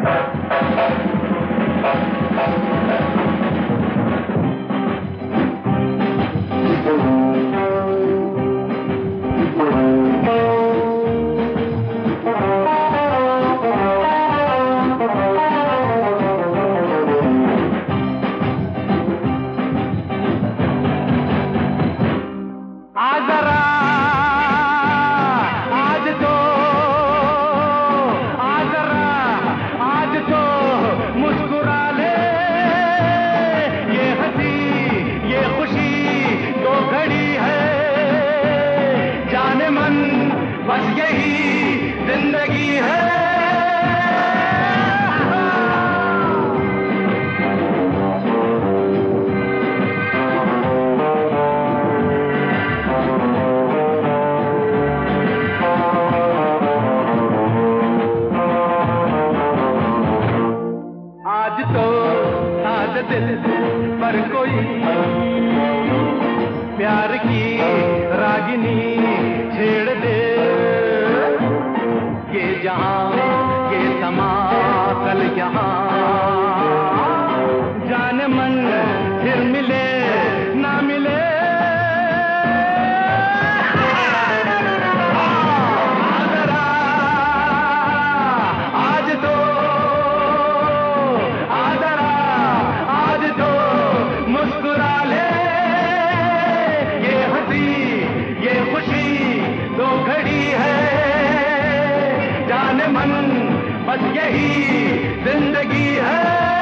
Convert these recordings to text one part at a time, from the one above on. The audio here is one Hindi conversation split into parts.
दिल पर कोई प्यार की रागिनी छेड़ दे, ये जहां ये समा कल यहाँ, जाने मन फिर मिले ना मिले। बस यही जिंदगी है।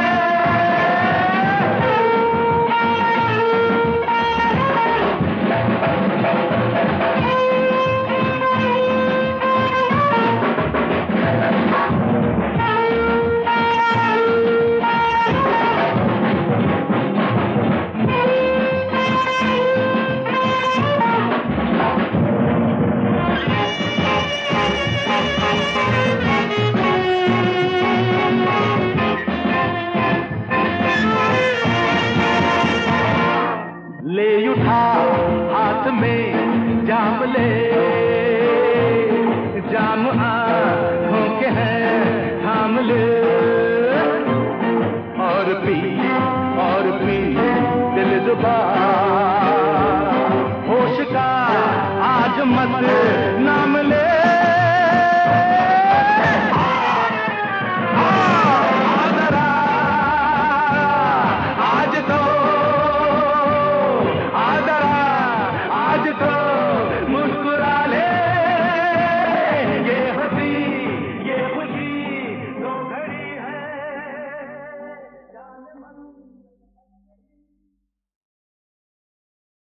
ले उठा हाथ में जाम ले, जाम आँखों के हैं थाम ले, और पी दिल जुबान